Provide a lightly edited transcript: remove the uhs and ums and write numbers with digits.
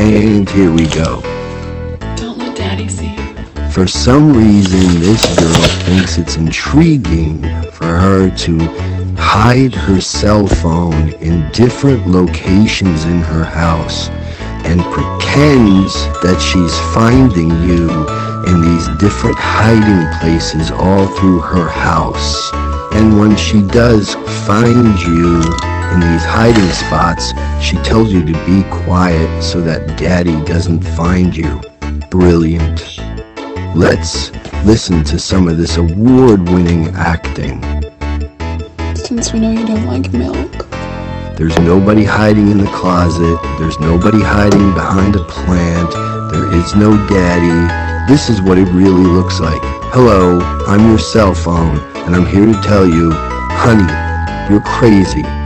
And here we go. Don't let Daddy see you. For some reason, this girl thinks it's intriguing for her to hide her cell phone in different locations in her house and pretends that she's finding you in these different hiding places all through her house. And when she does find you in these hiding spots, she tells you to be quiet so that Daddy doesn't find you. Brilliant. Let's listen to some of this award-winning acting. Since we know you don't like milk. There's nobody hiding in the closet. There's nobody hiding behind a plant. There is no Daddy. This is what it really looks like. Hello, I'm your cell phone, and I'm here to tell you, honey, you're crazy.